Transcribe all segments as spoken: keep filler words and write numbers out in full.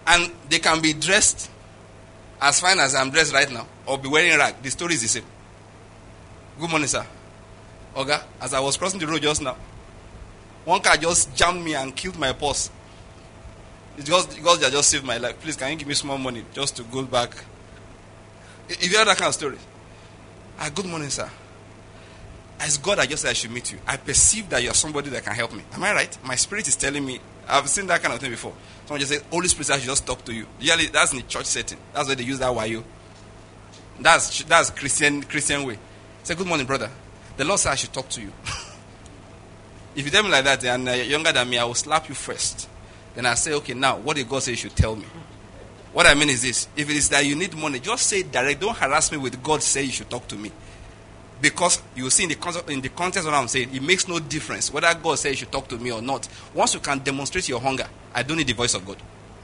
And they can be dressed as fine as I'm dressed right now, or be wearing rag. The story is the same. Good morning, sir. Oga, as I was crossing the road just now, one car just jammed me and killed my purse. It's just because they just saved my life. Please, can you give me small money just to go back? If you heard that kind of story. Ah, good morning, sir. As God, I just said I should meet you. I perceive that you are somebody that can help me. Am I right? My spirit is telling me. I've seen that kind of thing before. Someone just said, Holy Spirit, I should just talk to you. Usually, that's in the church setting. That's why they use that wayo. That's that's Christian Christian way. Say, good morning, brother. The Lord said I should talk to you. If you tell me like that and uh, you're younger than me, I will slap you first. Then I say, okay, now, what did God say you should tell me? What I mean is this. If it is that you need money, just say it direct. Don't harass me with God say you should talk to me. Because you see in the context, in the context of what I'm saying, it makes no difference whether God says you should talk to me or not. Once you can demonstrate your hunger, I don't need the voice of God.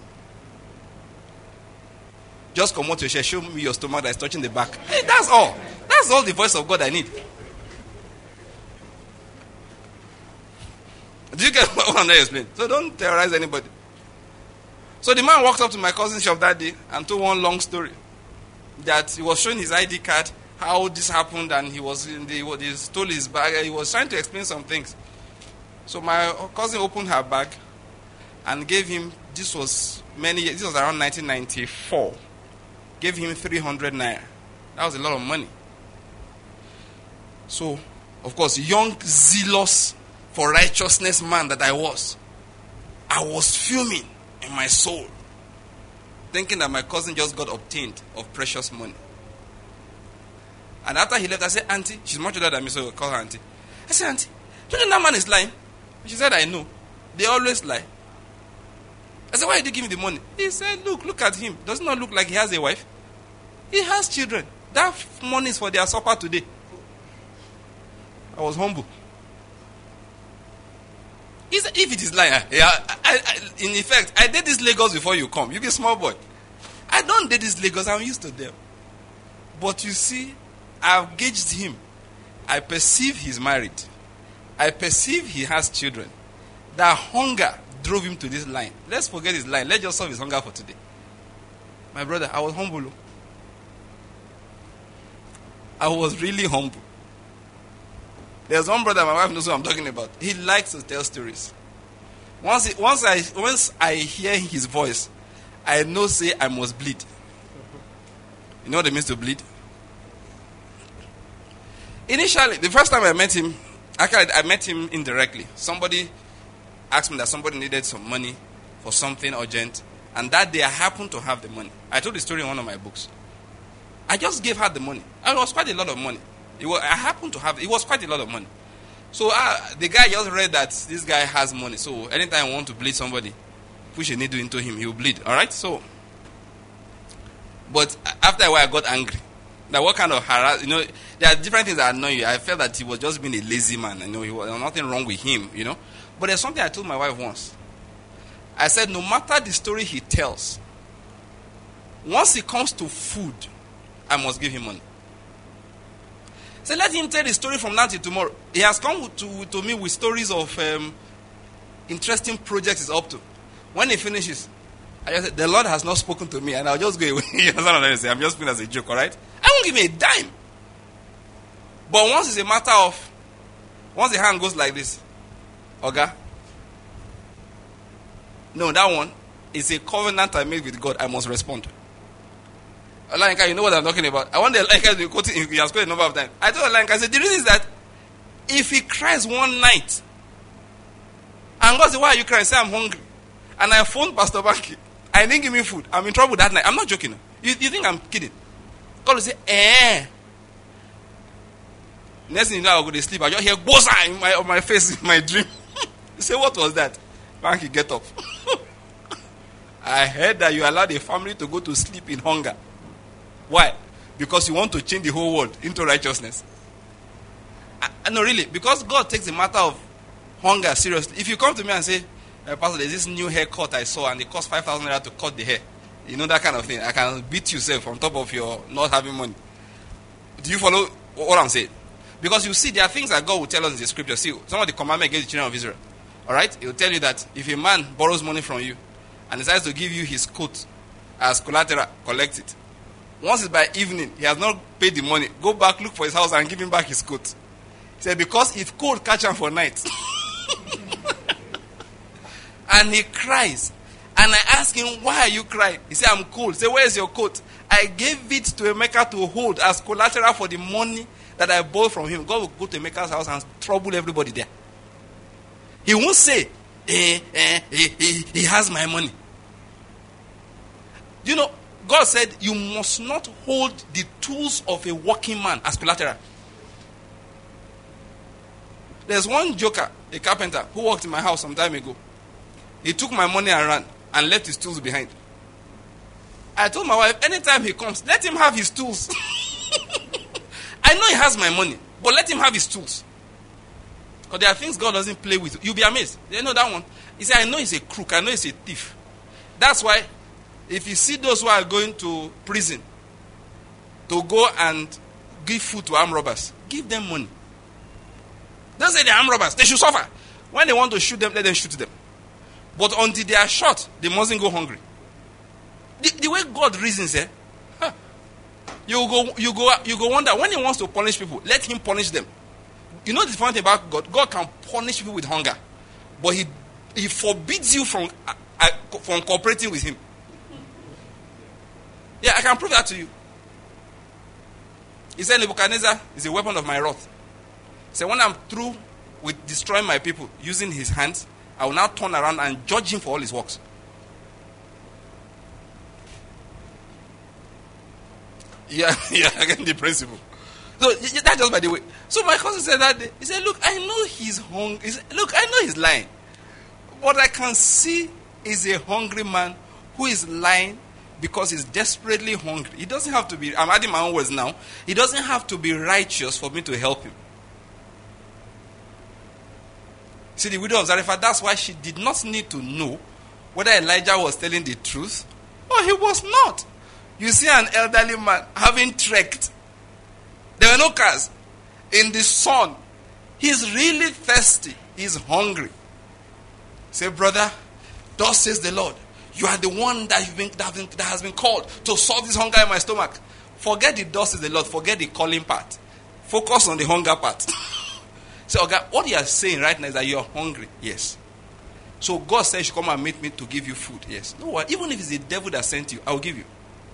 Just come out to share, show me your stomach that is touching the back. Hey, that's all. That's all the voice of God I need. Do you get what I'm explaining? So don't terrorize anybody. So the man walked up to my cousin's shop that day and told one long story. That he was showing his I D card, how this happened, and he was in the, he stole his bag. He was trying to explain some things. So my cousin opened her bag and gave him, this was many years, this was around nineteen ninety-four. Gave him three hundred naira. That was a lot of money. So, of course, young, zealous, for righteousness man that I was, I was fuming in my soul, thinking that my cousin just got obtained of precious money. And after he left, I said, Auntie, she's much older than me, so I call her Auntie. I said, Auntie, do you think that man is lying? She said, I know. They always lie. I said, why did you give me the money? He said, look, look at him. Does it not look like he has a wife? He has children. That money is for their supper today. I was humble. He said, if it is lying, yeah, I, I, in effect, I did this Lagos before you come. You be a small boy. I don't did this Lagos. I'm used to them. But you see, I've gauged him. I perceive he's married. I perceive he has children. That hunger drove him to this line. Let's forget his line. Let's just solve his hunger for today. My brother, I was humble. I was really humble. There's one brother, my wife knows what I'm talking about. He likes to tell stories. Once, he, once, I, once I hear his voice, I know, say, I must bleed. You know what it means to bleed? Initially, the first time I met him, actually, I met him indirectly. Somebody asked me that somebody needed some money for something urgent. And that day, I happened to have the money. I told the story in one of my books. I just gave her the money. And it was quite a lot of money. It was, I happened to have, it was quite a lot of money. So uh, the guy just read that this guy has money. So anytime I want to bleed somebody, push a needle into him, he will bleed. All right? So, but after a while, I got angry. That what kind of harass, you know, there are different things that annoy you. I felt that he was just being a lazy man. You know, he was, there was nothing wrong with him, you know. But there's something I told my wife once. I said, no matter the story he tells, once it comes to food, I must give him money. So let him tell the story from now till tomorrow. He has come to, to me with stories of um, interesting projects he's up to. When he finishes, I just said, the Lord has not spoken to me, and I'll just go away. You understand what I'm saying? I'm just feeling as a joke, all right? I won't give me a dime. But once it's a matter of, once the hand goes like this, Oga, no, that one is a covenant I made with God. I must respond. Olanka, you know what I'm talking about. I want the Olanka to be quoting. He has quoted a number of times. I told Olanka, I said, the reason is that if he cries one night, and God said, why are you crying? Say, I'm hungry. And I phoned Pastor Banky. I didn't give me food. I'm in trouble that night. I'm not joking. You, you think I'm kidding? God will say, eh. Next thing you know, I'll go to sleep. I just hear Bosa in my, on my face in my dream. You say, what was that? Banky, get up. I heard that you allowed a family to go to sleep in hunger. Why? Because you want to change the whole world into righteousness. I, no, really. Because God takes the matter of hunger seriously. If you come to me and say, uh, Pastor, there's this new haircut I saw and it cost five thousand naira to cut the hair. You know, that kind of thing. I can beat yourself on top of your not having money. Do you follow what I'm saying? Because you see, there are things that God will tell us in the scripture. See, some of the commandments against the children of Israel. Alright? He will tell you that if a man borrows money from you and decides to give you his coat as collateral, collect it. Once it's by evening, he has not paid the money. Go back, look for his house, and give him back his coat. He said, because if cold catch him for night. And he cries. And I ask him, why are you crying? He said, I'm cold. He said, where is your coat? I gave it to Emeka to hold as collateral for the money that I borrowed from him. God will go to Emeka's house and trouble everybody there. He won't say, eh, eh, he, he, he has my money. You know, God said, you must not hold the tools of a working man as collateral. There's one joker, a carpenter, who worked in my house some time ago. He took my money and ran and left his tools behind. I told my wife, anytime he comes, let him have his tools. I know he has my money, but let him have his tools. Because there are things God doesn't play with. You'll be amazed. You know that one? He said, I know he's a crook. I know he's a thief. That's why, if you see those who are going to prison to go and give food to armed robbers, give them money. Don't say they're armed robbers. They should suffer. When they want to shoot them, let them shoot them. But until they are shot, they mustn't go hungry. The, the way God reasons, eh? Huh, you go, you go, you go wonder, when he wants to punish people, let him punish them. You know the funny thing about God? God can punish people with hunger, but he he forbids you from uh, uh, from cooperating with him. Yeah, I can prove that to you. He said, Nebuchadnezzar is a weapon of my wrath. He said, when I'm through with destroying my people using his hands, I will now turn around and judge him for all his works. Yeah, yeah, again the principle. So that's just by the way. So my cousin said that day, he said, look, I know he's hungry. He said, look, I know he's lying. What I can see is a hungry man who is lying because he's desperately hungry. He doesn't have to be, I'm adding my own words now. He doesn't have to be righteous for me to help him. See, the widow of Zarephath, that's why she did not need to know whether Elijah was telling the truth or he was not. You see an elderly man having trekked. There were no cars. In the sun. He's really thirsty. He's hungry. Say, brother, thus says the Lord, you are the one that, you've been, that, have been, that has been called to solve this hunger in my stomach. Forget the thus says the Lord. Forget the calling part. Focus on the hunger part. So, okay, what you are saying right now is that you are hungry. Yes. So God says you should come and meet me to give you food. Yes. No, what? Even if it's the devil that sent you, I will give you.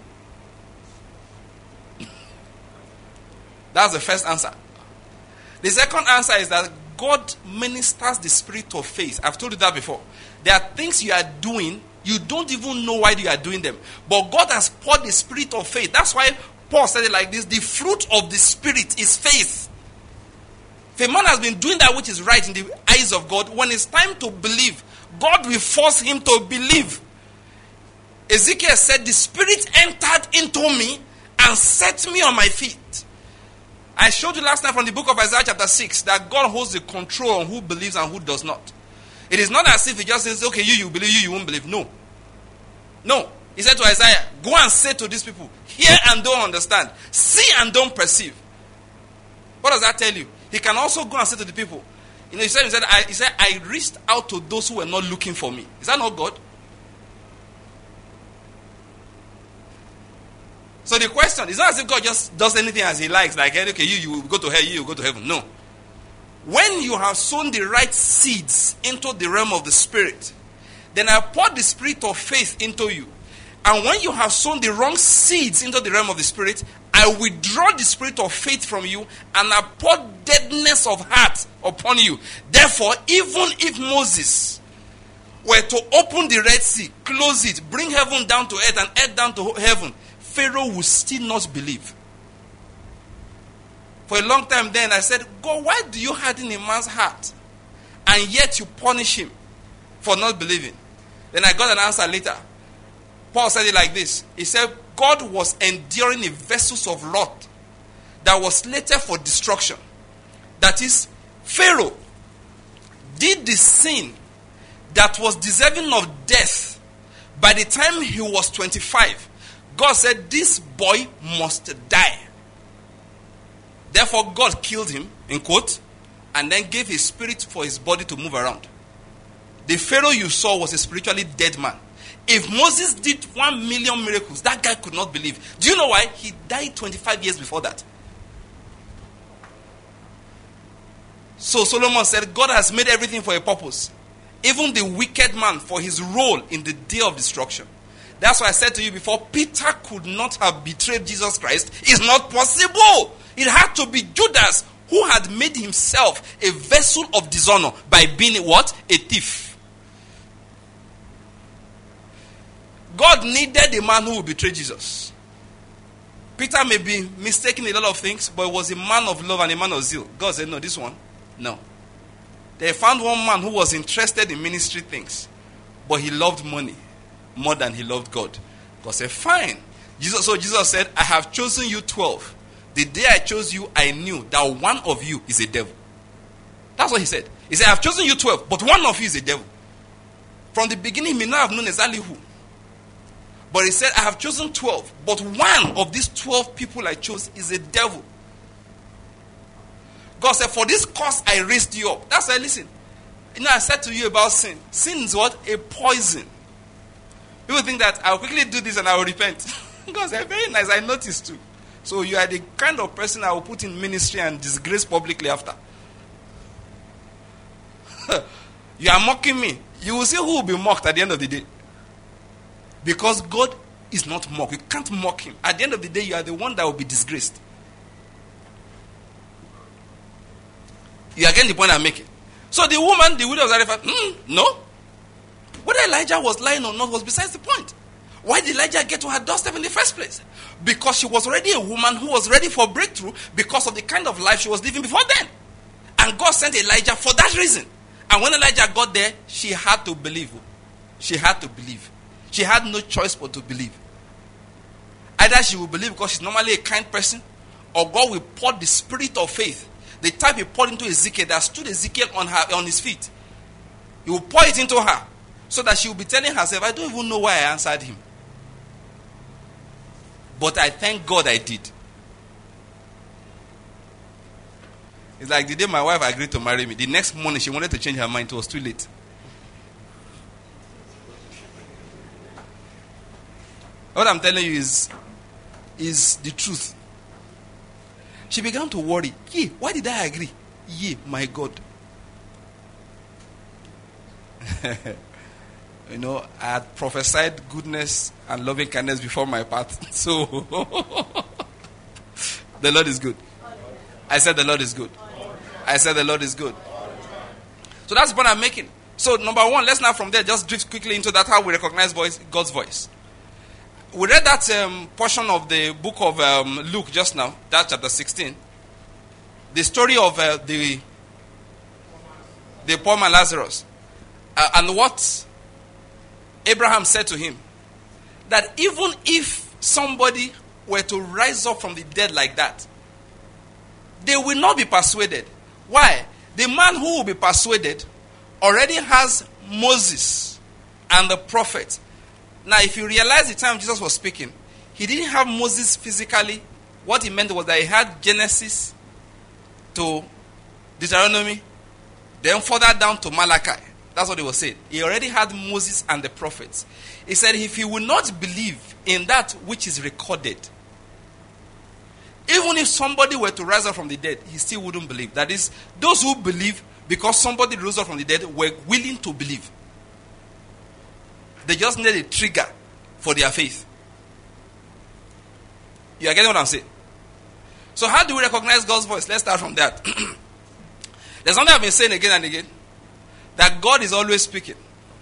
That's the first answer. The second answer is that God ministers the spirit of faith. I've told you that before. There are things you are doing, you don't even know why you are doing them. But God has poured the spirit of faith. That's why Paul said it like this. The fruit of the spirit is faith. If a man has been doing that which is right in the eyes of God, when it's time to believe, God will force him to believe. Ezekiel said, the spirit entered into me and set me on my feet. I showed you last night from the book of Isaiah chapter six that God holds the control on who believes and who does not. It is not as if he just says, okay, you, you believe, you, you won't believe. No. No. He said to Isaiah, go and say to these people, hear and don't understand. See and don't perceive. What does that tell you? He can also go and say to the people, you know, he said, he said, I, he said, I reached out to those who were not looking for me. Is that not God? So the question is not as if God just does anything as he likes, like, okay, you, you go to hell, you, you go to heaven. No. When you have sown the right seeds into the realm of the spirit, then I pour the spirit of faith into you. And when you have sown the wrong seeds into the realm of the spirit, I withdraw the spirit of faith from you and I pour deadness of heart upon you. Therefore, even if Moses were to open the Red Sea, close it, bring heaven down to earth and earth down to heaven, Pharaoh would still not believe. For a long time then I said, God, why do you harden a man's heart and yet you punish him for not believing? Then I got an answer later. Paul said it like this. He said, God was enduring the vessels of Lot that was slated for destruction. That is, Pharaoh did the sin that was deserving of death by the time he was twenty-five. God said, this boy must die. Therefore, God killed him, in quote, and then gave his spirit for his body to move around. The Pharaoh you saw was a spiritually dead man. If Moses did one million miracles, that guy could not believe. Do you know why? He died twenty-five years before that. So Solomon said, God has made everything for a purpose. Even the wicked man for his role in the day of destruction. That's why I said to you before, Peter could not have betrayed Jesus Christ. It's not possible. It had to be Judas who had made himself a vessel of dishonor by being what? A thief. God needed a man who would betray Jesus. Peter may be mistaken in a lot of things, but he was a man of love and a man of zeal. God said, no, this one, no. They found one man who was interested in ministry things, but he loved money more than he loved God. God said, fine. Jesus, so Jesus said, I have chosen you twelve. The day I chose you, I knew that one of you is a devil. That's what he said. He said, I have chosen you twelve, but one of you is a devil. From the beginning, he may not have known exactly who. But he said, I have chosen twelve, but one of these twelve people I chose is a devil. God said, for this cause I raised you up. That's why, listen. You know, I said to you about sin. Sin is what? A poison. People think that I'll quickly do this and I will repent. God said, very nice, I noticed too. So you are the kind of person I will put in ministry and disgrace publicly after. You are mocking me. You will see who will be mocked at the end of the day. Because God is not mocked. You can't mock him. At the end of the day, you are the one that will be disgraced. You are getting the point I'm making. So the woman, the widow of Zarephath, mm, no. Whether Elijah was lying or not was besides the point. Why did Elijah get to her doorstep in the first place? Because she was already a woman who was ready for breakthrough because of the kind of life she was living before then. And God sent Elijah for that reason. And when Elijah got there, she had to believe. She had to believe. She had no choice but to believe. Either she will believe because she's normally a kind person, or God will pour the spirit of faith, the type he poured into Ezekiel that stood Ezekiel on her on his feet. He will pour it into her so that she will be telling herself, I don't even know why I answered him. But I thank God I did. It's like the day my wife agreed to marry me. The next morning she wanted to change her mind. It was too late. What I'm telling you is, is the truth. She began to worry. Yeah, why did I agree? Yeah, my God. You know, I had prophesied goodness and loving kindness before my path. So, the Lord is good. I said the Lord is good. I said the Lord is good. So that's the point I'm making. So number one, let's now from there just drift quickly into that, how we recognize voice, God's voice. We read that um, portion of the book of um, Luke just now, that chapter sixteen. The story of uh, the, the poor man Lazarus. Uh, and what Abraham said to him, that even if somebody were to rise up from the dead like that, they will not be persuaded. Why? The man who will be persuaded already has Moses and the prophet. Now, if you realize the time Jesus was speaking, he didn't have Moses physically. What he meant was that he had Genesis to Deuteronomy, then further down to Malachi. That's what he was saying. He already had Moses and the prophets. He said, if you will not believe in that which is recorded, even if somebody were to rise up from the dead, he still wouldn't believe. That is, those who believe because somebody rose up from the dead were willing to believe. They just need a trigger for their faith. You are getting what I'm saying? So how do we recognize God's voice? Let's start from that. There's something I've been saying again and again. That God is always speaking.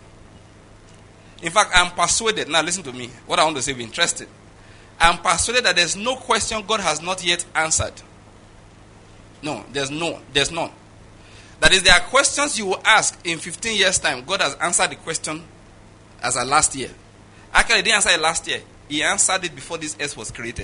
In fact, I'm persuaded. Now listen to me. What I want to say, be interested. I'm persuaded that there's no question God has not yet answered. No, there's no, there's none. That is, there are questions you will ask in fifteen years' time. God has answered the question as a last year. Actually, he didn't answer it last year. He answered it before this earth was created.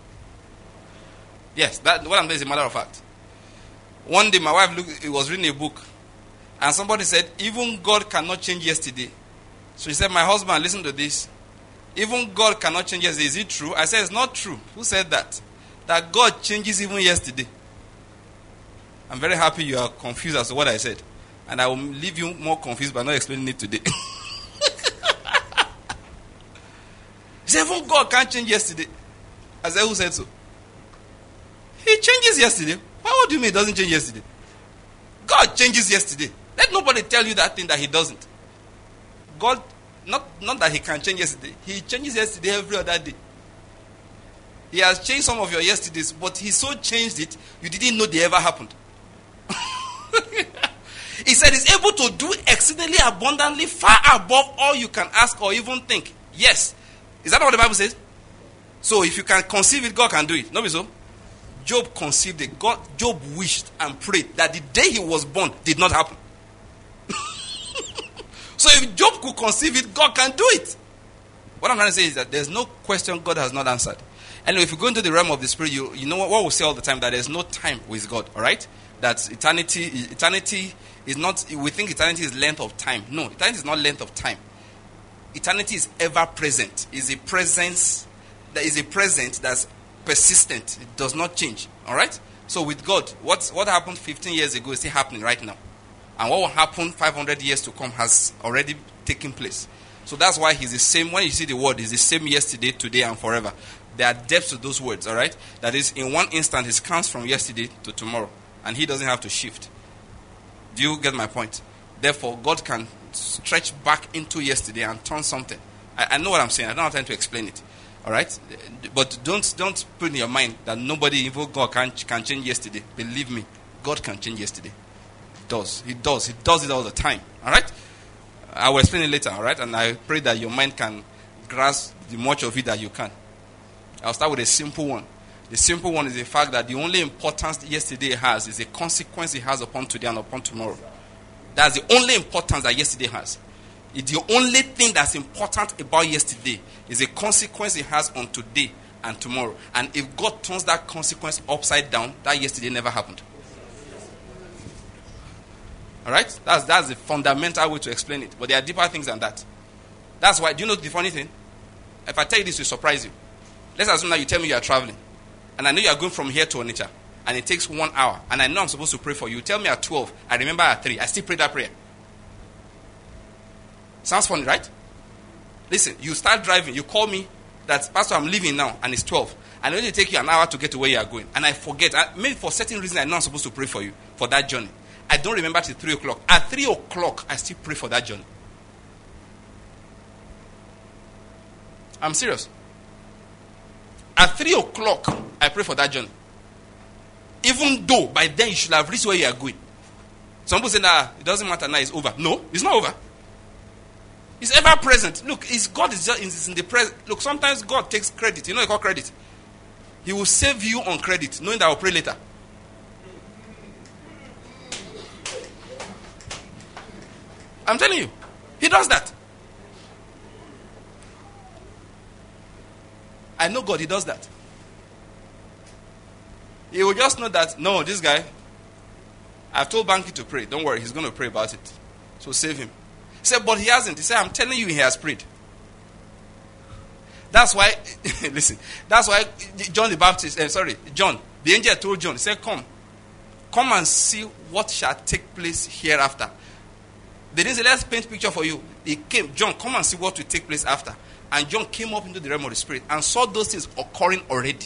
Yes, that what I'm saying is a matter of fact. One day, my wife looked, was reading a book, and somebody said, even God cannot change yesterday. So she said, my husband, listen to this. Even God cannot change yesterday. Is it true? I said, it's not true. Who said that? That God changes even yesterday. I'm very happy you are confused as to what I said. And I will leave you more confused by not explaining it today. He said, even God can't change yesterday. I said, who said so? He changes yesterday. Why what do you mean he doesn't change yesterday? God changes yesterday. Let nobody tell you that thing that he doesn't. God, not, not that he can change yesterday. He changes yesterday every other day. He has changed some of your yesterdays, but he so changed it, you didn't know they ever happened. He said he's able to do exceedingly abundantly, far above all you can ask or even think. Yes. Is that not what the Bible says? So if you can conceive it, God can do it. No, be so? Job conceived it. God, Job wished and prayed that the day he was born did not happen. So if Job could conceive it, God can do it. What I'm trying to say is that there's no question God has not answered. Anyway, if you go into the realm of the spirit, you you know what, what we say all the time, that there's no time with God, all right? That eternity, eternity is not, we think eternity is length of time. No, eternity is not length of time. Eternity is ever present. Is a presence, that is a present that's persistent. It does not change, all right? So with God, what, what happened fifteen years ago is still happening right now. And what will happen five hundred years to come has already taken place. So that's why he's the same. When you see the word, he's the same yesterday, today, and forever. There are depths to those words, all right? That is, in one instant, it counts from yesterday to tomorrow. And he doesn't have to shift. Do you get my point? Therefore, God can stretch back into yesterday and turn something. I, I know what I'm saying. I don't have time to explain it. All right? But don't don't put in your mind that nobody, even God, can, can change yesterday. Believe me, God can change yesterday. He does. He does. He does it all the time. All right? I will explain it later. All right? And I pray that your mind can grasp the much of it that you can. I'll start with a simple one. The simple one is the fact that the only importance yesterday has is the consequence it has upon today and upon tomorrow. That's the only importance that yesterday has. It's the only thing that's important about yesterday is the consequence it has on today and tomorrow. And if God turns that consequence upside down, that yesterday never happened. Alright? That's, that's the fundamental way to explain it. But there are deeper things than that. That's why, do you know the funny thing? If I tell you this, it will surprise you. Let's assume that you tell me you are traveling. And I know you are going from here to Onitsha. And it takes one hour. And I know I'm supposed to pray for you. You tell me at twelve. I remember at three. I still pray that prayer. Sounds funny, right? Listen, you start driving. You call me that, Pastor, I'm leaving now. And it's twelve. And it only take you an hour to get to where you are going. And I forget. I, maybe for certain reason, I know I'm supposed to pray for you for that journey. I don't remember till three o'clock. At three o'clock, I still pray for that journey. I'm serious. At three o'clock, I pray for that journey. Even though by then you should have reached where you are going. Some people say, nah, it doesn't matter now, it's over. No, it's not over. It's ever present. Look, it's God is just is in the present. Look, sometimes God takes credit. You know what you call credit? He will save you on credit, knowing that I'll pray later. I'm telling you, he does that. I know God, he does that. He will just know that, no, this guy, I've told Banky to pray. Don't worry, he's going to pray about it. So save him. He said, but he hasn't. He said, I'm telling you, he has prayed. That's why, listen, that's why John the Baptist, uh, sorry, John, the angel told John, he said, come, come and see what shall take place hereafter. They didn't say, let's paint a picture for you. He came, John, come and see what will take place after. And John came up into the realm of the spirit and saw those things occurring already.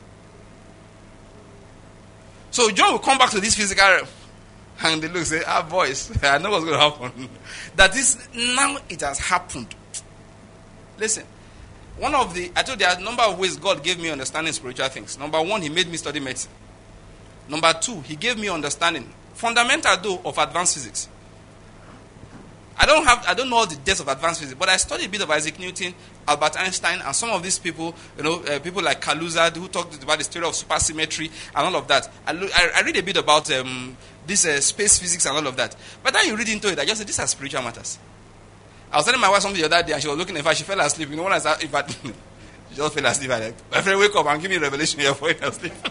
So John will come back to this physical realm. And they look and say, ah, boys, I know what's going to happen. That is, now it has happened. Listen, one of the, I told you there are a number of ways God gave me understanding spiritual things. Number one, he made me study medicine. Number two, he gave me understanding, fundamental though, of advanced physics. I don't have, I don't know all the depths of advanced physics, but I studied a bit of Isaac Newton, Albert Einstein, and some of these people, you know, uh, people like Carl Luzard, who talked about the theory of supersymmetry and all of that. I, lo- I, I read a bit about um, this uh, space physics and all of that. But then you read into it, I just said, these are spiritual matters. I was telling my wife something the other day, and she was looking at me, she fell asleep. You know, when I said, if I, she just fell asleep. I like, my friend, wake up and give me a revelation here for you asleep.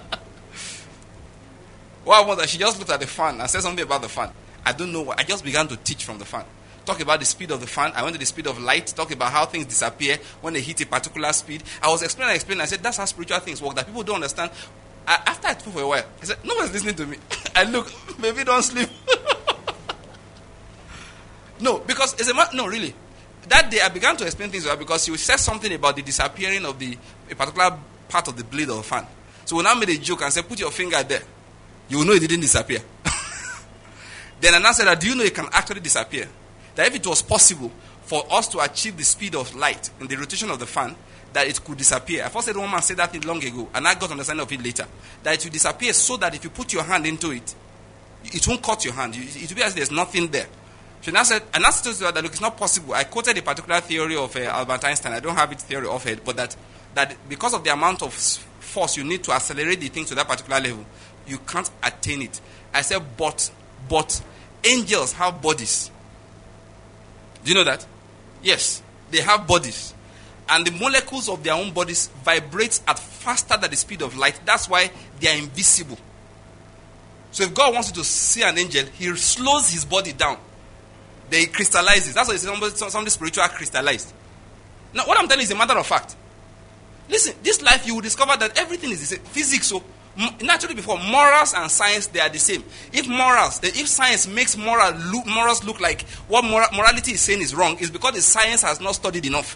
What was that? She just looked at the fan and said something about the fan. I don't know what. I just began to teach from the fan. Talk about the speed of the fan. I went to the speed of light. Talk about how things disappear when they hit a particular speed. I was explaining, explaining. I said, that's how spiritual things work, that people don't understand. I, after I spoke for a while, I said, nobody's listening to me. I look, maybe don't sleep. No, because it's a matter, no, really. that day I began to explain things to her because she said something about the disappearing of the a particular part of the blade of the fan. So we now made a joke and said, put your finger there. You will know it didn't disappear. Then I now said that, do you know it can actually disappear? That if it was possible for us to achieve the speed of light in the rotation of the fan, that it could disappear. I first said one man said that thing long ago, and I got understanding of it later. That it will disappear so that if you put your hand into it, it won't cut your hand. It will be as if there's nothing there. She now said, and that's told her that look, it's not possible. I quoted a particular theory of uh, Albert Einstein. I don't have its theory of it, but that that because of the amount of force you need to accelerate the thing to that particular level, you can't attain it. I said, but but angels have bodies. Do you know that? Yes, they have bodies. And the molecules of their own bodies vibrate at faster than the speed of light. That's why they are invisible. So if God wants you to see an angel, he slows his body down. Then he crystallizes. That's why somebody, somebody spiritual crystallized. Now, what I'm telling you is a matter of fact. Listen, this life you will discover that everything is the same. Physics, so naturally before, morals and science, they are the same. If morals, if science makes moral look, morals look like what moral, morality is saying is wrong, it's because the science has not studied enough.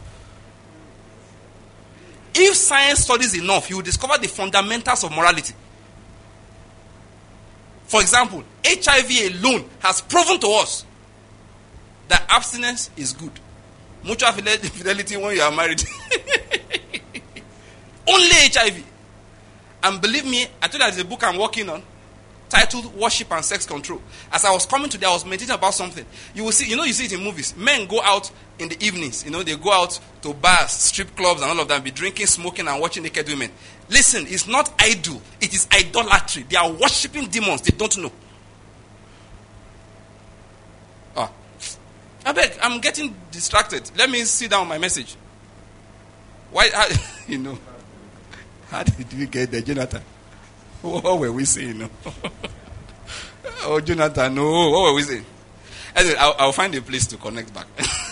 If science studies enough, you will discover the fundamentals of morality. For example, H I V alone has proven to us that abstinence is good. Mutual fidelity when you are married. Only H I V. And believe me, I told you there's a book I'm working on titled Worship and Sex Control. As I was coming today, I was meditating about something. You will see, you know, you see it in movies. Men go out in the evenings. You know, they go out to bars, strip clubs, and all of that, be drinking, smoking, and watching naked women. Listen, it's not idol. It is idolatry. They are worshiping demons. They don't know. Ah, I beg, I'm getting distracted. Let me sit down on my message. Why, how, you know, how did we get there, Jonathan? What were we saying? No? Oh, Jonathan, no. What were we saying? Anyway, I'll, I'll find a place to connect back.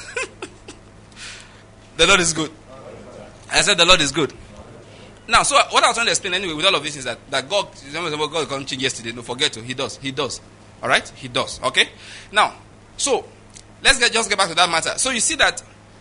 The Lord is good. I said the Lord is good. Now, so what I was trying to explain anyway with all of this is that, that God, God can't change yesterday. Don't forget to. He does. He does. All right? He does. Okay? Now, so let's get, just get back to that matter. So you see that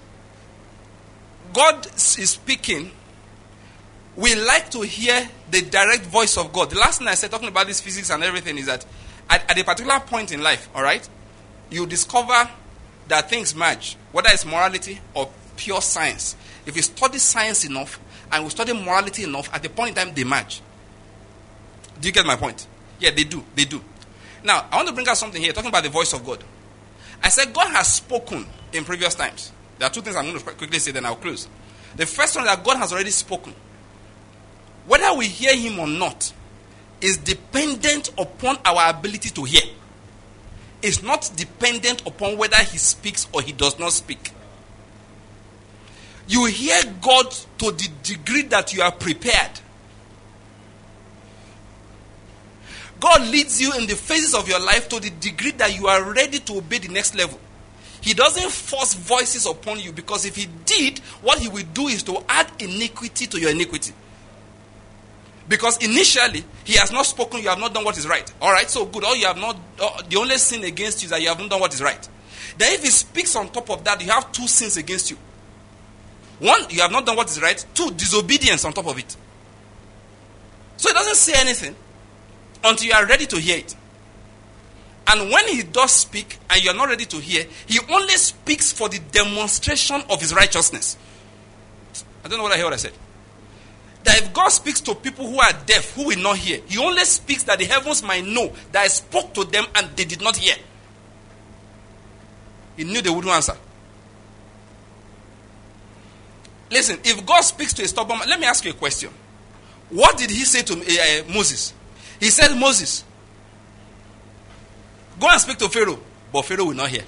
God is speaking. We like to hear the direct voice of God. The last thing I said, talking about this physics and everything, is that at, at a particular point in life, all right, you discover that things merge, whether it's morality or pure science. If you study science enough and we study morality enough, at the point in time, they merge. Do you get my point? Yeah, they do. They do. Now, I want to bring out something here, talking about the voice of God. I said God has spoken in previous times. There are two things I'm going to quickly say, then I'll close. The first one is that God has already spoken. Whether we hear him or not is dependent upon our ability to hear. It's not dependent upon whether he speaks or he does not speak. You hear God to the degree that you are prepared. God leads you in the phases of your life to the degree that you are ready to obey the next level. He doesn't force voices upon you, because if he did, what he will do is to add iniquity to your iniquity. Because initially, he has not spoken, you have not done what is right. Alright, so good. All you have not, uh, the only sin against you is that you have not done what is right. Then if he speaks on top of that, you have two sins against you. One, you have not done what is right. Two, disobedience on top of it. So he doesn't say anything until you are ready to hear it. And when he does speak and you are not ready to hear, he only speaks for the demonstration of his righteousness. I don't know what I hear what I said. That if God speaks to people who are deaf, who will not hear, he only speaks that the heavens might know that I spoke to them and they did not hear. He knew they wouldn't answer. Listen, if God speaks to a stubborn man, let me ask you a question. What did he say to uh, Moses? He said, Moses, go and speak to Pharaoh, but Pharaoh will not hear.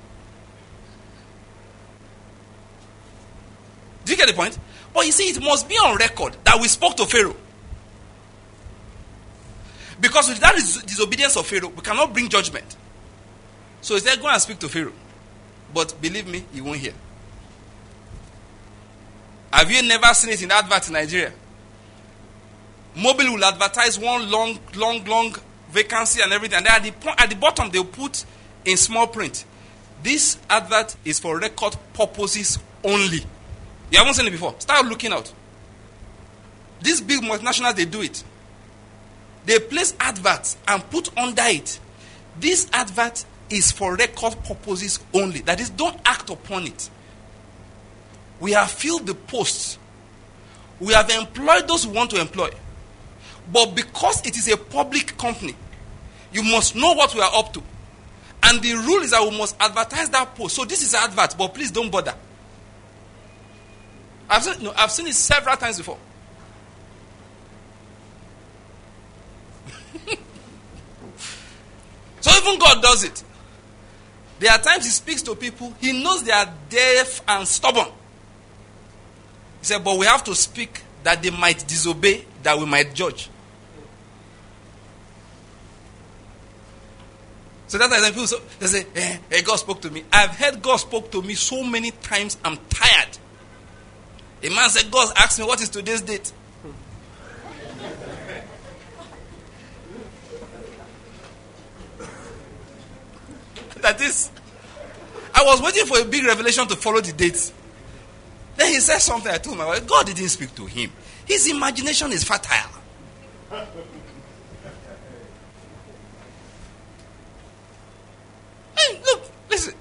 Do you get the point? But you see, it must be on record that we spoke to Pharaoh. Because with that disobedience of Pharaoh, we cannot bring judgment. So he said, go and speak to Pharaoh. But believe me, he won't hear. Have you never seen it in adverts in Nigeria? Mobile will advertise one long, long, long vacancy and everything. And then at the, at the bottom, they'll put in small print, This advert is for record purposes only. You haven't seen it before. Start looking out. These big multinationals, they do it. They place adverts and put under it, this advert is for record purposes only. That is, don't act upon it. We have filled the posts. We have employed those who want to employ. But because it is a public company, you must know what we are up to. And the rule is that we must advertise that post. So this is an advert, but please don't bother. I've seen, no, I've seen it several times before. So even God does it. There are times he speaks to people, he knows they are deaf and stubborn. He said, but we have to speak that they might disobey, that we might judge. So that's why people so, they say, eh, hey, God spoke to me. I've heard God spoke to me so many times, I'm tired. A man said, God asked me, what is today's date? That is, I was waiting for a big revelation to follow the dates. Then he said something. I told my wife, God didn't speak to him. His imagination is fertile. Hey, look, listen.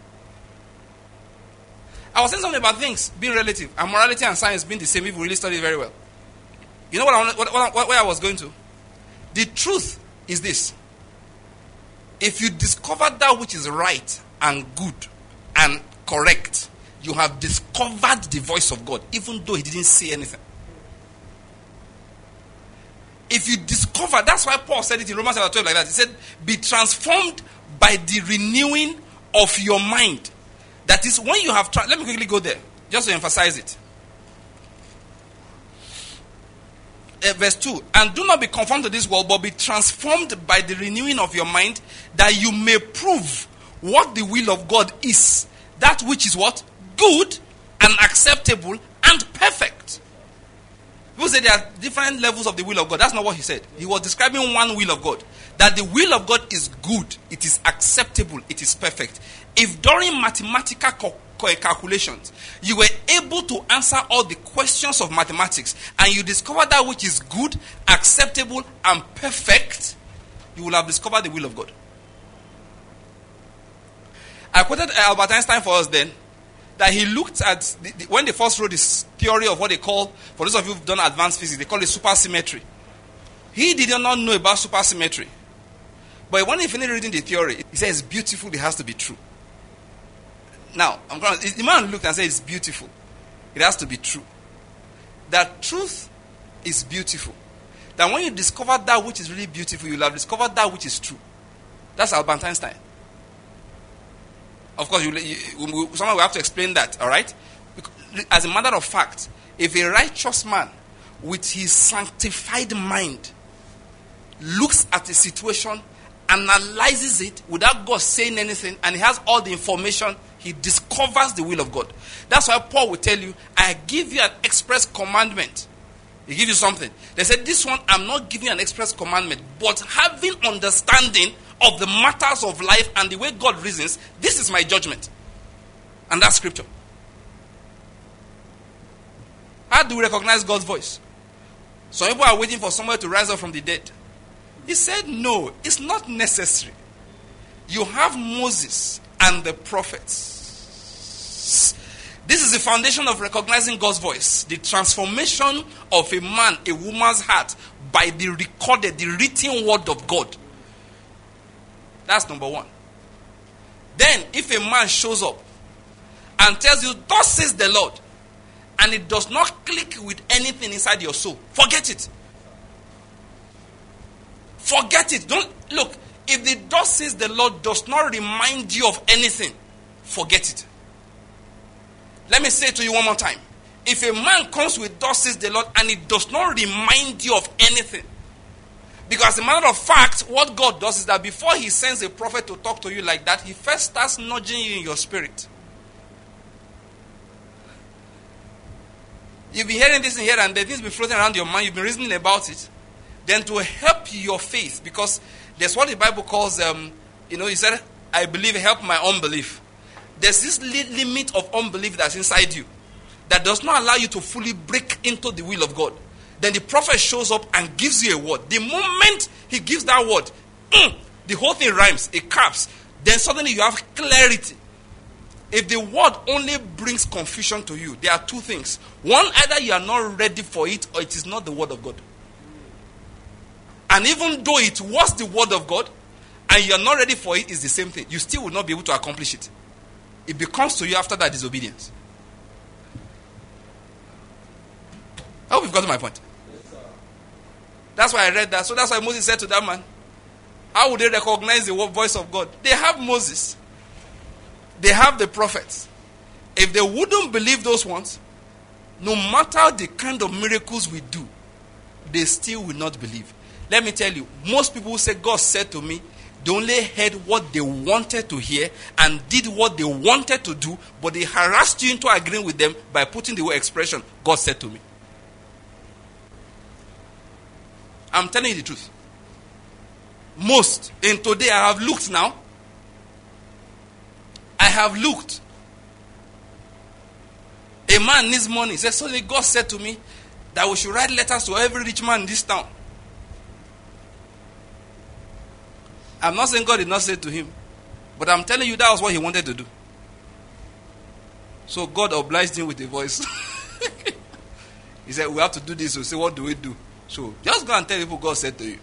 I was saying something about things being relative and morality and science being the same if we really study very well. You know what I, want, what, what, where I was going to? The truth is this. If you discover that which is right and good and correct, you have discovered the voice of God, even though he didn't say anything. If you discover, that's why Paul said it in Romans chapter twelve like that. He said, be transformed by the renewing of your mind. That is, when you have, tra- let me quickly go there, just to emphasize it. Uh, verse two, and do not be conformed to this world, but be transformed by the renewing of your mind, that you may prove what the will of God is. That which is what? Good and acceptable and perfect. People say there are different levels of the will of God. That's not what he said. He was describing one will of God. That the will of God is good, it is acceptable, it is perfect. If during mathematical co- calculations, you were able to answer all the questions of mathematics and you discover that which is good, acceptable, and perfect, you will have discovered the will of God. I quoted Albert Einstein for us then, that he looked at, the, the, when they first wrote this theory of what they call, for those of you who've done advanced physics, they call it supersymmetry. He did not know about supersymmetry. But when he finished reading the theory, he said it's beautiful, it has to be true. Now, I'm going to, the man looked and said it's beautiful. It has to be true. That truth is beautiful. That when you discover that which is really beautiful, you'll have discovered that which is true. That's Albert Einstein. Of course, you, you, someone will have to explain that, all right? As a matter of fact, if a righteous man with his sanctified mind looks at a situation, analyzes it without God saying anything, and he has all the information, he discovers the will of God. That's why Paul will tell you, I give you an express commandment. He gives you something. They said, this one, I'm not giving you an express commandment, but having understanding of the matters of life and the way God reasons, this is my judgment. And that's scripture. How do we recognize God's voice? Some people are waiting for somebody to rise up from the dead. He said, no, it's not necessary. You have Moses and the prophets. This is the foundation of recognizing God's voice. The transformation of a man, a woman's heart by the recorded, the written word of God. That's number one. Then, if a man shows up and tells you, thus says the Lord, and it does not click with anything inside your soul, forget it. Forget it. Don't look. If the thus says the Lord does not remind you of anything, forget it. Let me say it to you one more time. If a man comes with thus says the Lord and it does not remind you of anything, because as a matter of fact, what God does is that before he sends a prophet to talk to you like that, he first starts nudging you in your spirit. You've been hearing this in here and there, things been floating around your mind, you've been reasoning about it. Then to help your faith, because there's what the Bible calls, um, you know, he said, I believe, help my unbelief. there's this li- limit of unbelief that's inside you that does not allow you to fully break into the will of God. Then the prophet shows up and gives you a word. The moment he gives that word, mm, the whole thing rhymes, it caps. Then suddenly you have clarity. If the word only brings confusion to you, there are two things. One, either you are not ready for it or it is not the word of God. And even though it was the word of God and you are not ready for it, it's the same thing. You still will not be able to accomplish it. It becomes to you after that disobedience. I hope you've gotten my point. That's why I read that. So that's why Moses said to that man, how would they recognize the voice of God? They have Moses. They have the prophets. If they wouldn't believe those ones, no matter the kind of miracles we do, they still will not believe. Let me tell you, most people who say God said to me, they only heard what they wanted to hear and did what they wanted to do, but they harassed you into agreeing with them by putting the word expression, God said to me. I'm telling you the truth. Most. And today I have looked now. I have looked. A man needs money. He says, suddenly God said to me that we should write letters to every rich man in this town. I'm not saying God did not say it to him. But I'm telling you that was what he wanted to do. So God obliged him with a voice. He said, we have to do this. So say, what do we do? So just go and tell people God said to you.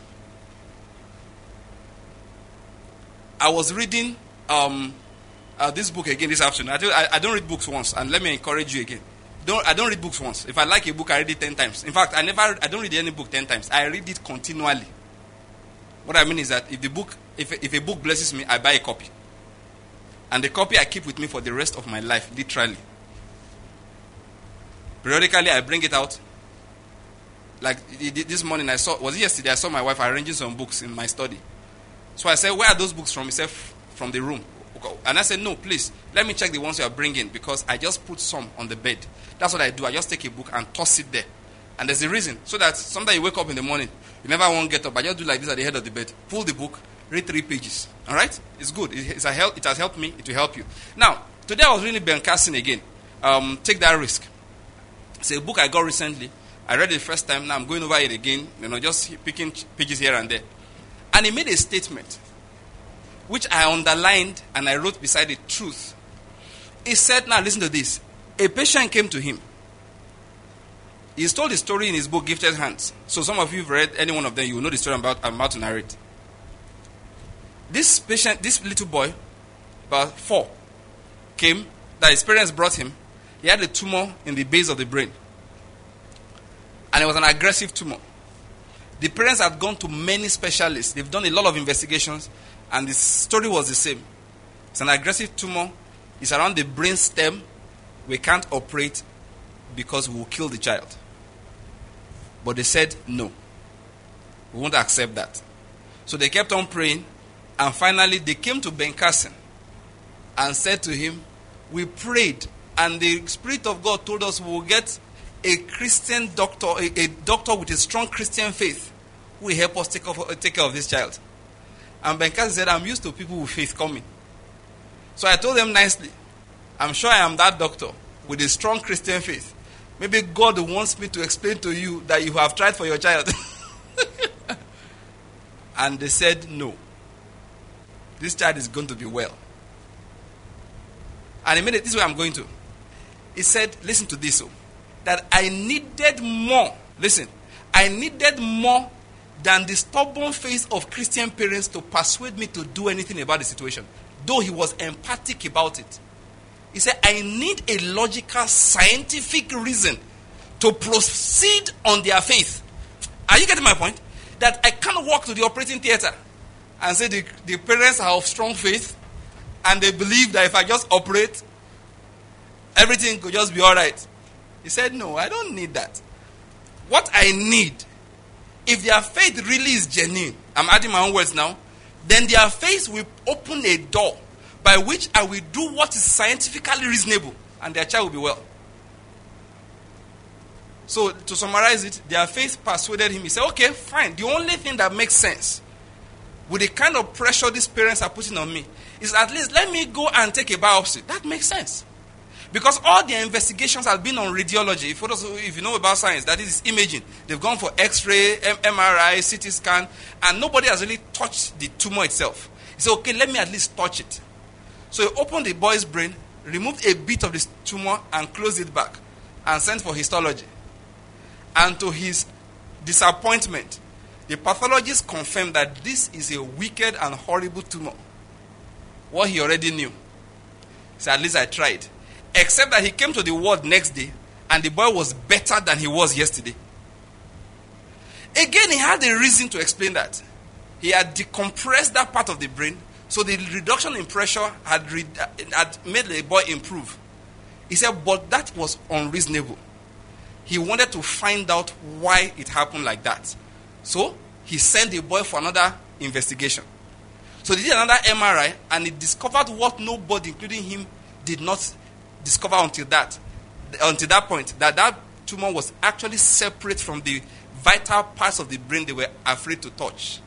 I was reading um, uh, this book again this afternoon. I, do, I, I don't read books once, and let me encourage you again. Don't I don't read books once. If I like a book, I read it ten times. In fact, I never I don't read any book ten times. I read it continually. What I mean is that if the book, if if a book blesses me, I buy a copy, and the copy I keep with me for the rest of my life, literally. Periodically, I bring it out. Like this morning, I saw, was it yesterday? I saw my wife arranging some books in my study. So I said, where are those books from? He said, from the room. And I said, no, please, let me check the ones you are bringing, because I just put some on the bed. That's what I do. I just take a book and toss it there. And there's a reason. So that sometimes you wake up in the morning, you never want to get up. I just do like this at the head of the bed. Pull the book, read three pages. All right? It's good. It's a help. It has helped me. It will help you. Now, today I was reading Ben Carson again. Um, Take That Risk. It's a book I got recently. I read it the first time. Now I'm going over it again. You know, just picking pages here and there. And he made a statement, which I underlined and I wrote beside the truth. He said, now listen to this. A patient came to him. He's told the story in his book, Gifted Hands. So some of you have read any one of them, you will know the story about, I'm about to narrate. This patient, this little boy, about four, came, that his parents brought him. He had a tumor in the base of the brain. And it was an aggressive tumor. The parents had gone to many specialists. They've done a lot of investigations. And the story was the same. It's an aggressive tumor. It's around the brain stem. We can't operate because we will kill the child. But they said, no. We won't accept that. So they kept on praying. And finally, they came to Ben Carson and said to him, we prayed. And the Spirit of God told us we will get a Christian doctor, a, a doctor with a strong Christian faith who will help us take, off, take care of this child. And Ben Carson said, I'm used to people with faith coming. So I told them nicely, I'm sure I am that doctor with a strong Christian faith. Maybe God wants me to explain to you that you have tried for your child. And they said, no. This child is going to be well. And he made it, this is where I'm going to. He said, listen to this. Oh, that I needed more. Listen, I needed more than the stubborn faith of Christian parents to persuade me to do anything about the situation. Though he was emphatic about it. He said, I need a logical, scientific reason to proceed on their faith. Are you getting my point? That I can't walk to the operating theater and say the, the parents are of strong faith and they believe that if I just operate, everything could just be all right. He said, no, I don't need that. What I need, if their faith really is genuine, I'm adding my own words now, then their faith will open a door by which I will do what is scientifically reasonable and their child will be well. So, to summarize it, their faith persuaded him. He said, okay, fine. The only thing that makes sense with the kind of pressure these parents are putting on me, is at least let me go and take a biopsy. That makes sense. Because all their investigations have been on radiology. If, if you know about science, that is imaging. They've gone for X-ray, M R I, C T scan, and nobody has really touched the tumor itself. He said, okay, let me at least touch it. So he opened the boy's brain, removed a bit of the tumor, and closed it back, and sent for histology. And to his disappointment, the pathologist confirmed that this is a wicked and horrible tumor. What he already knew. So at least I tried. Except that he came to the ward next day, and the boy was better than he was yesterday. Again, he had a reason to explain that. He had decompressed that part of the brain, so the reduction in pressure had, re- had made the boy improve. He said, but that was unreasonable. He wanted to find out why it happened like that. So, he sent the boy for another investigation. So, they did another M R I, and he discovered what nobody, including him, did not discover until that, until that point, that that tumor was actually separate from the vital parts of the brain they were afraid to touch.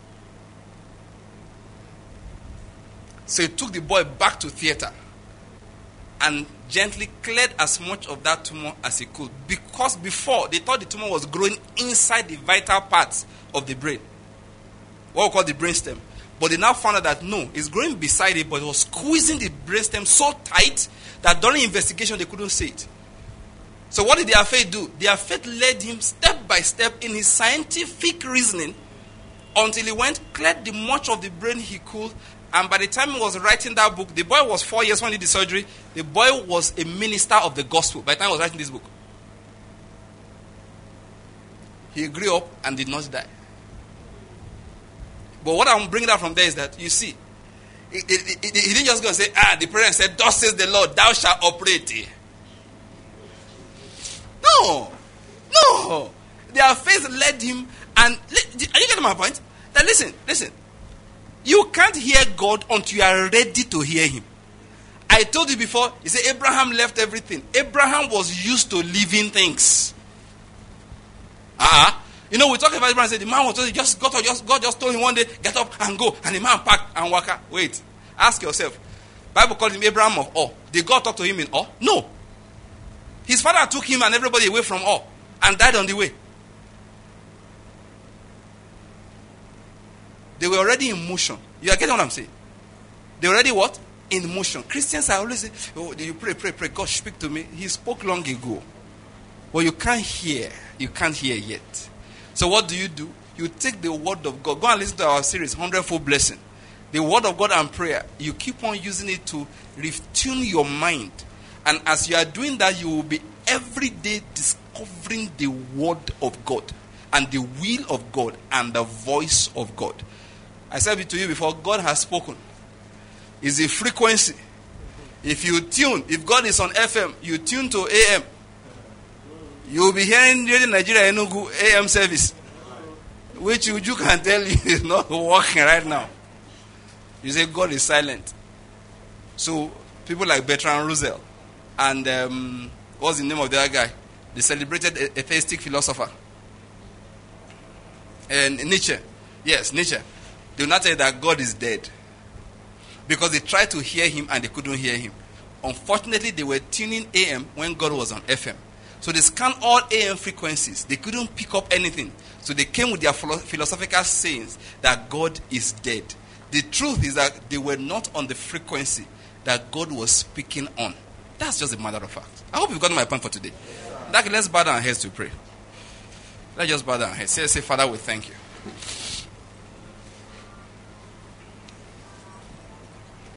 So he took the boy back to theater and gently cleared as much of that tumor as he could. Because before, they thought the tumor was growing inside the vital parts of the brain, what we call the brainstem. But they now found out that no, it's growing beside it, but it was squeezing the brainstem so tight that during investigation they couldn't see it. So what did their faith do? Their faith led him step by step in his scientific reasoning until he went, cleared the much of the brain he could, and by the time he was writing that book, the boy was four years when he did the surgery. The boy was a minister of the gospel by the time he was writing this book. He grew up and did not die. But what I'm bringing out from there is that, you see, he, he, he, he didn't just go and say, ah, the parents said, thus says the Lord, thou shalt operate. No. No. Their faith led him, and, are you getting my point? That listen, listen. You can't hear God until you are ready to hear him. I told you before, you say Abraham left everything. Abraham was used to living things. Ah, uh-huh. You know, we talk about Abraham and say the man was just, just got up, just God just told him one day, get up and go. And the man packed and walked. Wait, ask yourself. Bible called him Abraham of Ur. Did God talk to him in Ur? No. His father took him and everybody away from Ur and died on the way. They were already in motion. You are getting what I'm saying? They were already what? In motion. Christians are always saying, oh, you pray, pray, pray. God speak to me. He spoke long ago. But you can't hear. You can't hear yet. So what do you do? You take the word of God. Go and listen to our series, Hundredfold Blessing. The word of God and prayer. You keep on using it to retune your mind. And as you are doing that, you will be every day discovering the word of God and the will of God and the voice of God. I said it to you before, God has spoken. It's a frequency. If you tune, if God is on F M, you tune to A M. You will be hearing Radio Nigeria Enugu A M service, which you, you can tell you is not working right now. You say God is silent. So people like Bertrand Russell and um, what's the name of the other guy? The celebrated atheistic philosopher. And Nietzsche. Yes, Nietzsche. They will not tell you that God is dead. Because they tried to hear him and they couldn't hear him. Unfortunately, they were tuning A M when God was on F M. So they scanned all A M frequencies. They couldn't pick up anything. So they came with their philosophical sayings that God is dead. The truth is that they were not on the frequency that God was speaking on. That's just a matter of fact. I hope you've gotten my point for today. Okay, let's bow down our heads to pray. Let's just bow down our heads. Say, say, Father, we thank you.